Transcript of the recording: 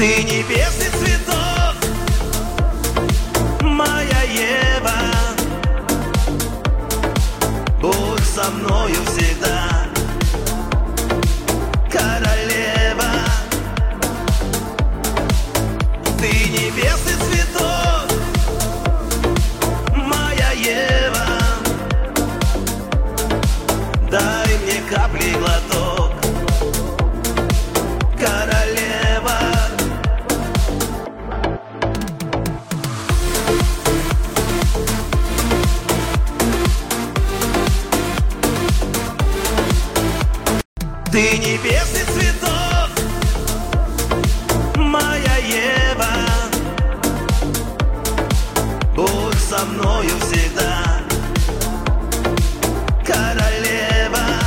Ты небесный цветок, моя Ева, будь со мною всегда, королева. Ты небесный цветок, моя Ева, дай мне капли глоток, королева. Ты небесный цветок, моя Ева, будь со мною